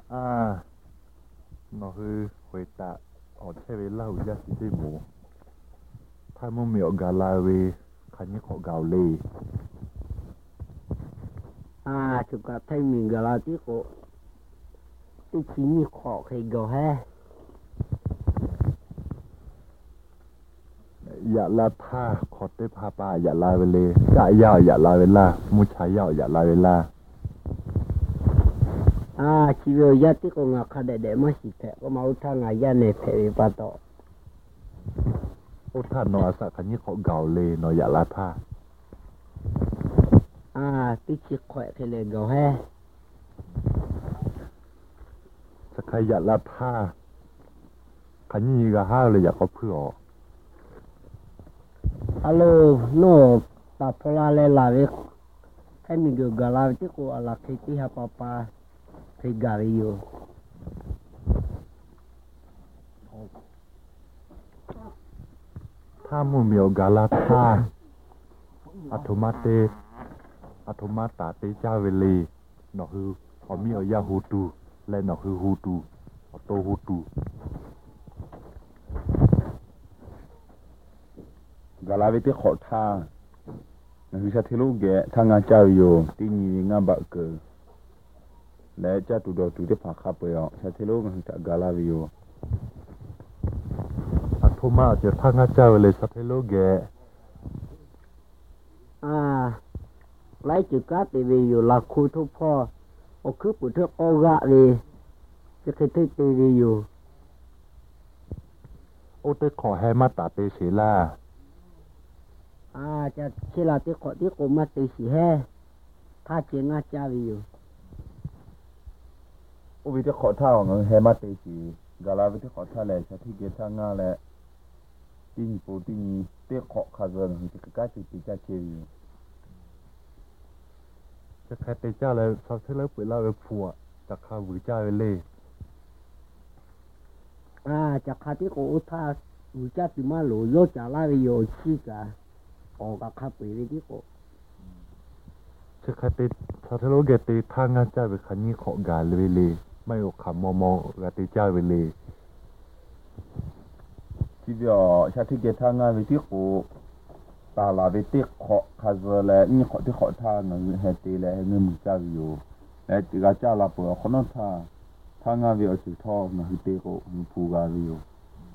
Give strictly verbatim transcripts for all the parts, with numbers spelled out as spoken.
à nó hư hồi tạ ở thế với lâu ra thì đi mù thay mua miệng gà la về khá như họ gạo lì à chúng ta thấy mình gà la tí cổ tí chỉ như khó khi gò ha dạ la tha khó tế pa pa dạ la về lì dạ yào dạ la về la mua trái yào dạ la về la à chỉ vừa ra tí cổ ngạc khá để để mà xịt thẻ có máu thang ngà ra này phải bị bà tọ ô tha nó sẽ khá như họ gạo lì nó dạ la tha à tí chỉ khỏe khi lên gò ha sẽ khá dạ la tha khá như gà ha là dạ có phửa alo nó ta phô la lên là việc thấy mình được gà la tí cổ là khi tí hà bà bà thì gà đi vô tha mua miệng gà la tha atomate atomata tế cha về lì nó hư họ mi ở ya hutu lên nó hư hutu họ tô hutu gà la với tiếc khó tha nó hư sa thế lúc ghé thang ngà chào yo tí nhì ngà bạc cờ lẽ cha tụ đồ tụ tiếp phá khắp rồi sa thế lúc hư sa gà la với yo atomaจะทางอาจารย์เลยสัตว์โลกแก à lấy chữ cá thì vì dù là khu thu pho ô cứ bữa trước ô gạ đi cái cái thứ tì vì dù โอ้แต่ขอให้มาตาเตเสลา à cha chỉ là tiếc khó tiếc cổ mà tì xì he tha chỉ ngã cha vì dù ô vì tiếc khó tha ngà hè mà tê chỉ gà la với tiếc khó tha lẽ sa thi ghé thang ngà lẽ tí nhì bố tí nhì tiếc khó khá giờ hư sa cái tí tí cha chơi yo จะแค่เตจ้าเลยสัตว์โลกเวลาไปผัวจะข้าวิจารณ์เลย à cha khá tiếc cổ tha dù cha thì mà lũ vô trả lại vì dù chi cả ồ cả khá bỉ vì tiếc cổ จะแค่เตสัตว์โลกแกเตทางอาจารย์ไปขันนี้ขอกาเลยเลยไม่ออกขามอมอกาเตจ้าไปเลย chỉ giờ sa thi ghé thang ngà với tiếc cổ ta là với tiếc khó khá giờ lẽ như khó tiếc khó tha ngà hè tê lẽ người mình cha vì yo lẽ chỉ gà cha là bữa khó nó tha thang ngà vì ở chữ thọ ngà hư tê cổ hư phù gà vì yo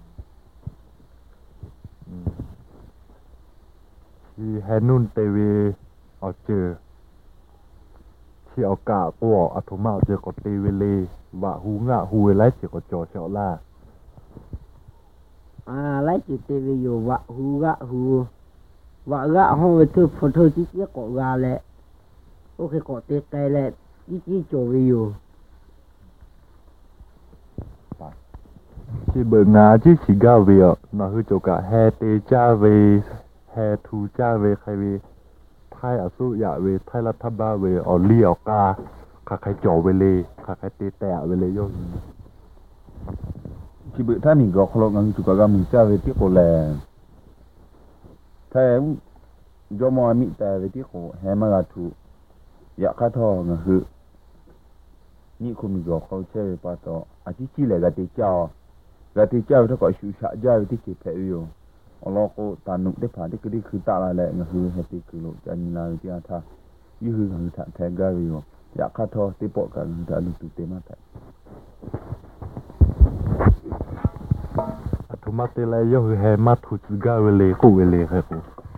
ที่แฮนุนเตวีเอาเจอที่เอากาตัวอัตมาเจอก็เตวีเลยว่าหูงะหูไรเจอก็จอเชาล่า à lấy chữ tì vì dù vạ hú gạ hú vạ gạ không phải thư phần thư chỉ chiếc cổ gà lẹ ok cổ tiết cây lẹ chỉ chỉ chỗ vì dù ที่เบิกงาที่สิกาเวียน่ะคือจกะแฮเตจ้าเวแฮทูจ้าเวใครเวไทยอสุยะเวไทยรัฐบาลเวออเลียกาขาใครจ่อเวเลยขาใครเตแตะเวเลยโย chỉ bữa thay mình gọt lộn ngân chủ cả mình cha về tiếc cổ lẻ thay em do mọi mỹ tài về tiếc cổ hè mà gà thủ dạ khá thò ngân hự nhị của mình gọt không chơi về ba tọ à chỉ chỉ là gà tê chào gà tê chào nó gọi sự sợ ra về tiếc chỉ phải yêu Allah cô tàn nụ để phá để cái đi khứ tạ lại lệ ngân hự hè tê cử lộ cho anh là tiếc tha như hư ngân thản thèn gà yêu dạ khá thò tê bộ cả ngân thả lục tụ tê mà tại ทุมาเตลายคือแฮมาทุจกาเวเลยกูเวเลยครับ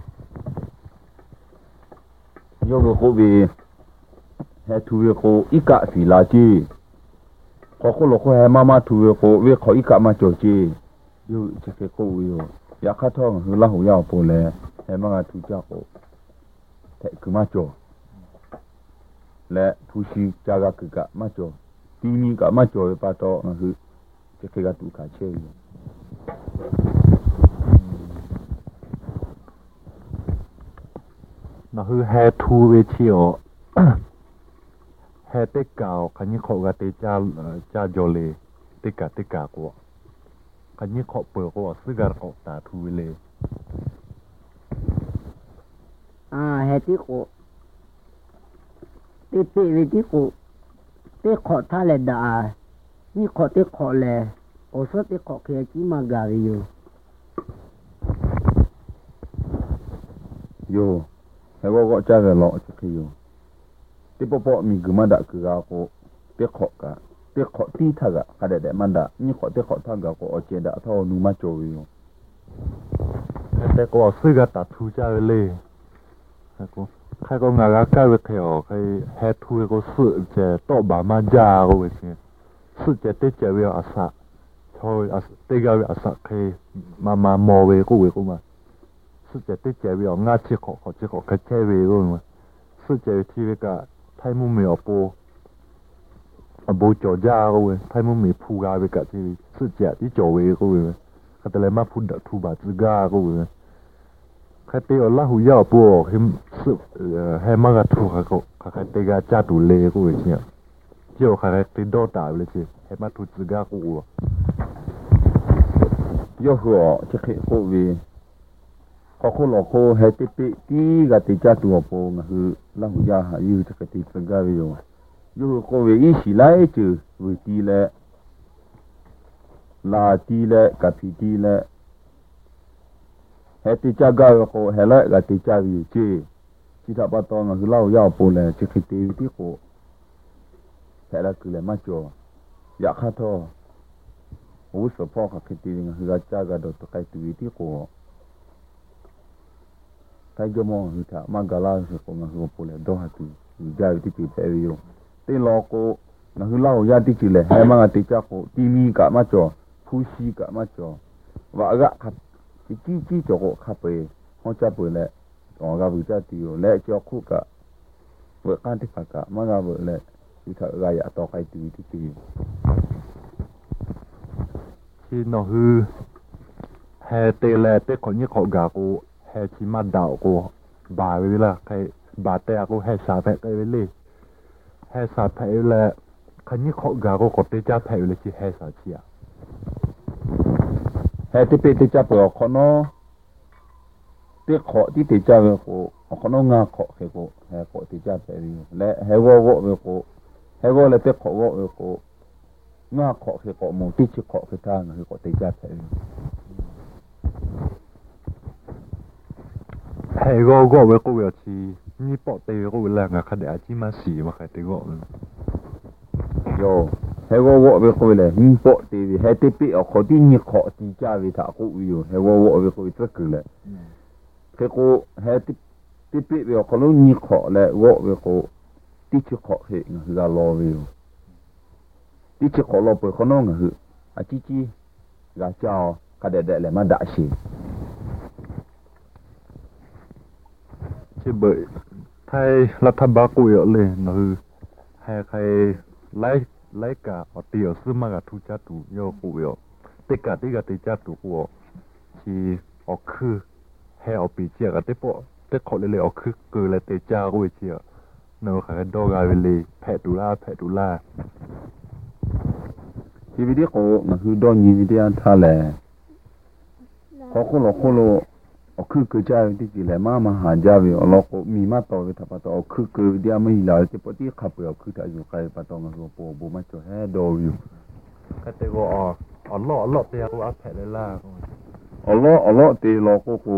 do cái cô về hè thu về cô ít cả phỉ là chi có cô lộc hè mama thu về cô về khó ít cả mà chỗ chi yêu chỉ cái cô yêu ya khát thong hư la hủ yao bồ lệ hè mà ngà thu cha cô thế cứ mà chỗ lệ thu si cha gà cứ cả mà chỗ tí mi cả mà chỗ ba to ngà hư chỉ cái gà tụ cả chơi น่ะคือแฮทูเวเชียวแฮเตกาวคันนี้ขอกาเตจาจาโจเลเตกาเตกากว่าคันนี้ขอเปิดก็ว่าซื้อการออกตาทูเลย à hè tí cổ tí tí vì tí cổ tí khó tha lẹ đà ni khó tế khó lẹ ở số tế khó kia chỉ mà gà đi vô yo he go go cha ve lo chi ki yo ti po po mi gu ma da ku ga ko te kho ka te kho ti tha ga ka de de man da ni kho te kho tha ga ko o che da tho nu ma cho yo แต่ก็ซื้อกับตัดทูจ้าไปเลยก็ใครก็งานก็ไปเที่ยวใครแฮทูก็ซื้อจะโต๊ะบามาจ้าก็ไปซื้อซื้อจะเตจะเวลอาสาชอยอาสเตกาเวลอาสาใครมามาโมเวก็เวก็มาซื้อจะเตจะเวลงาชิขอขอชิขอใครเจเวก็มาซื้อจะที่เวก็ไทยมุมมีอโปอโบจอจ้าก็เวไทยมุมมีพูกาเวก็ที่ซื้อจะที่จอเวก็เวก็แต่เลยมาพูดดักทูบาจิกาก็เวใครเตะละหูยาวปวกให้สุให้มากระทูเขาเขาใครเตะกาจ้าดูเลกูอย่างเงี้ยเจ้าใครเตะโดดตายเลยสิให้มาทูจิกากู yo ho che ke ko vi ko ko lo ko he ti pi ti ga ti cha tu po nga hu la hu ya ha yu che ke ti sa ga vi yo yo ko vi yi shi lai chu vi ti le la ti le ka pi ti le he ti cha ga ko he la ga ti cha vi chi chi ta ba to nga hu la hu ya po le che ke ti ti ko he la ku le ma cho ya kha to u so po ka ke ti nga hu ga cha ga do to kai tu ti ko kai jo mo hu ta ma ga la so ko nga hu po le do ha tu ja ti ti pe yo ti lo ko nga hu la hu ya ti chi le he ma ga ti cha ko ti mi ka ma cho pu shi ka ma cho wa ga kha chi chi chi cho ko kha pe ho cha pe le ko ga bu cha ti yo le cho khu ka wa kan ti fa ka ma ga bu le ti tha ga ya to kai tu ti ti ที่นอฮือแฮเตแลเตคนนี้ขอกากูแฮชิมาดาวกูบาไปละใครบาเตะกูแฮสาแพะไปเลยแฮสาแพะเลยคนนี้ขอกากูกดเตจ้าแพะเลยที่แฮสาเชีย he ti pe ti cha po ko no ti kho ti ti cha ve ko ko no nga kho he ko he ko ti cha pe ri le he go go ve ko he go le ti kho go ve ko nga kho he ko mo ti chi kho ke ta nga he ko ti cha pe ri แฮก็ก็เวกูเวชีนี่ปอเตกูแรงอะคดีอาจิมาสีมาใครเตก็ yo he go go ve ko le ni po ti vi he ti pi o ko ti ni kho ti cha vi ta ko wi yo he go go ve ko ti ku le ke ko he ti ti pi ve ko lo ni kho le go ve ko ti chi kho he nga ga lo vi yo ti chi kho lo po ko no nga hu a chi chi ga chao ka de de le ma da shi ที่เบยไทยรัฐบาลกูเยอะเลยนะคือให้ใครไล่ไล่กะเอาเตี๋ยวซื้อมากับทุจัตุโยกูเยอะติกะติกะติจัตุกูที่เอาคือให้เอาปีเจียกับติปอติขอเลยเลยเอาคือเกิดเลยติจ้ากูเจียเนื้อขายดอกอะไรเลยแพะดูล่าแพะดูล่าชีวิตที่เขามันคือดอนยีวิทยาท่าแหละเขาคนละคนละเอาคือเกิดใจที่จีแหละมามาหาเจ้าวิเราก็มีมาต่อไปถ้าปะต่อเอาคือเกิดวิทยาไม่หลายที่ปฏิขับไปเอาคือถ้าอยู่ใครปะต่อมาคือปูปูมาจ่อแห่ดออยู่ก็เตก็อ๋ออ๋อล่อล่อเตียกูอัพแพะเลยล่าเอาล้อเอาล้อตีเราก็กู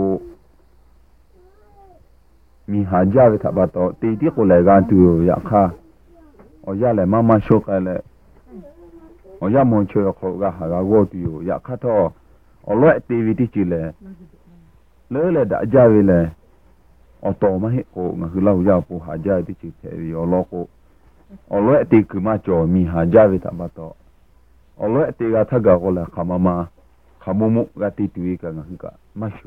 มีหาเจ้าวิถ้าปะต่อตีที่กูเลยการตัวอยากฆ่าเอาย่าเลยมามาโชคอะไรเอาย่ามองช่วยเขาก็หาก็วัวตัวอยากฆ่าท่อเอาล้อตีวิธีจีเลยเลยเลยด่าเจ้าวิเลยเอาต่อมาให้กูงั้นคือเราอยากปูหาเจ้าที่จีเทวีเอาล้อกูเอาล้อตีคือมาจ่อมีหาเจ้าวิถ้าปะต่อเอาล้อตีก็ถ้าก็กูเลยขามามาขามุมุก็ตีตัวก็งั้นคือก็มาชู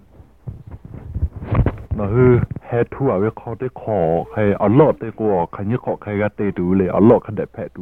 นะคือแฮทัวเวคอได้ขอใครเอาล่อเตกูใครนี่ขอใครก็เตดูเลยเอาล่อขันได้แพะดู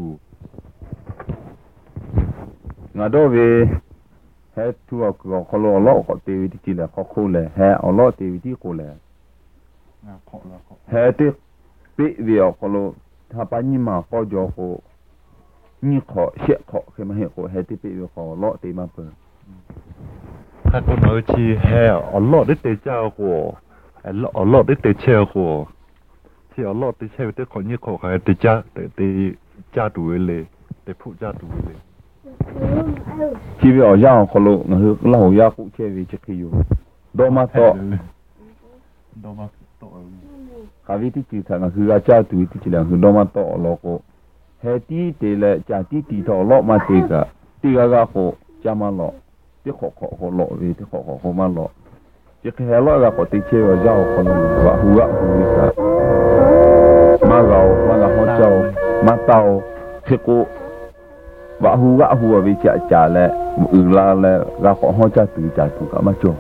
งาโดเวเฮทัวก็ขอล้อล้อก็ตีวิธีจีเลยขอคู่เลยเฮเอาล้อตีวิธีกูเลยเฮตีปีเวียวขอล้อถ้าปานี่มาขอจอกูนี่ขอเชี่ยขอคือมาเห็นกูเฮตีปีเวียวขอล้อตีมาเปิดถ้าคนเอาชีแฮเอาล่อได้เตเจ้ากูไอ้ล่อเอาล่อได้เตเชี่ยวกูที่เอาล่อเตเชี่ยวเตคนนี่ขอใครเตจ้าเตเตจ้าดูเลยเต để phụ gia tụ về chỉ vì ở giang họ lộ nó hư là họ gia cũng chơi vì chỉ khi dùng đó mà to đó mà to cả vì tí chỉ thằng hư ở cha tụi tí chỉ là hư đó mà to lo cô hệ tí thì là cha tí tí thọ lo mà tí cả tí cái cái họ cha mà lo tí họ họ họ lo vì tí họ họ họ mà lo chỉ khi hệ lo cái họ tí chơi ở giang họ lo và hư ở hư cả mà gạo mà là họ châu mà tàu thì cô và hù gã hù vì chả chả lẽ ừ là là gã họ họ cha từ chả từ cả mà cho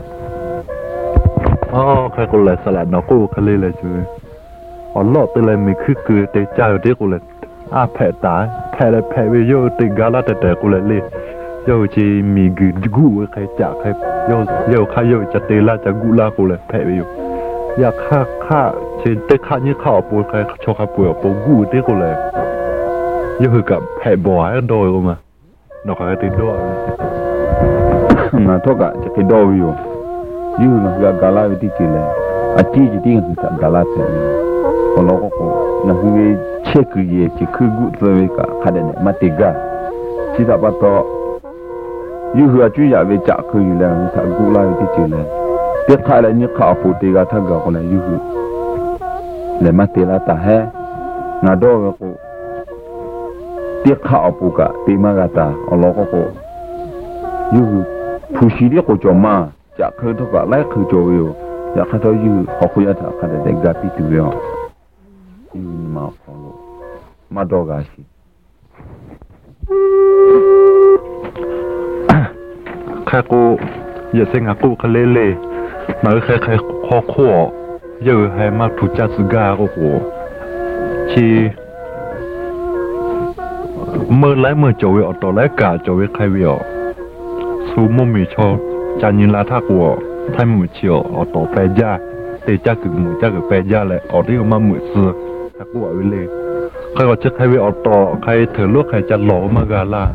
oh cái cô lại sao lại nó cô cái này là chứ ở lọ từ lại mình cứ cứ để chơi để cô lại à phe tái phe lại phe bây giờ từ gã là để cô lại đi giờ chỉ mình cứ gu cái chả cái giờ giờ khai giờ chả từ là chả gu là cô lại phe bây giờอยากฆ่าฆ่าเช่นเตะฆ่านี่ข้าวปูใครชอบข้าวปูปูกูเด็กกูเลยยังคือกับแผ่บ่อยโดยกูมาหนอกอะไรติดด้วย mà thôi cả chỉ cái đôi rồi như là gà gà la với tí chỉ là à chỉ chỉ tí người ta gà la thế còn nó có là cái chế cái gì chỉ cứ gút rồi cả khai đến mà tiền gà chỉ là bắt to như là chú nhà về chợ cứ là người ta gút la với tí chỉ là tiếp khai là những khảo phụ tiền gà thằng gà còn là như là mà tiền là ta hết ngà đôi với cô tiếc khảo phụ cả tiền mà gà ta ở nó có cô như phụ sĩ đi của chồng mà chả khơi thôi cả lấy khơi cho yêu chả khơi thôi như họ khơi ra thà khơi để gặp đi từ yêu như mà họ mà đâu cả gì khai cô giờ sinh ngã cô khai lê lê mà khai khai khó khó giờ hay mà thủ cha sự gà của cô chỉ mơ lấy mơ chỗ về ở tổ lấy cả chỗ về khai về số mô mì cho cha nhìn là thác của thay mùi chiều ở tổ bè gia để cha cực mùi cha cực bè gia lại ở đây mà mùi xưa thác của ở bên lề khai gọi chắc khai về ở tổ khai thử lúc khai cha lỗ mà gà la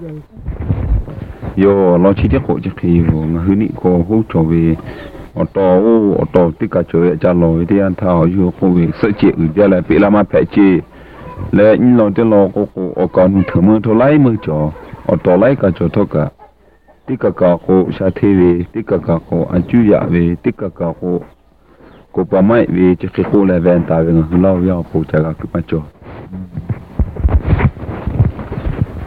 yo lo chi tiết của chắc khi mà hướng định của hỗ trợ về ở tổ ở tổ tất cả chỗ cha lỗ thì anh thao yo không về sợ chuyện người ta lại bị làm mà phải chê lại những lo cho lo của ở còn thử mơ thôi lấy mơ cho ở tổ lấy cả chỗ thôi cả tất cả các cô sa thế về tất cả các cô anh chú ya về tất cả các cô cô bà mẹ về cho cái cô lại về ta về người lao vào cô cha các cái mà cho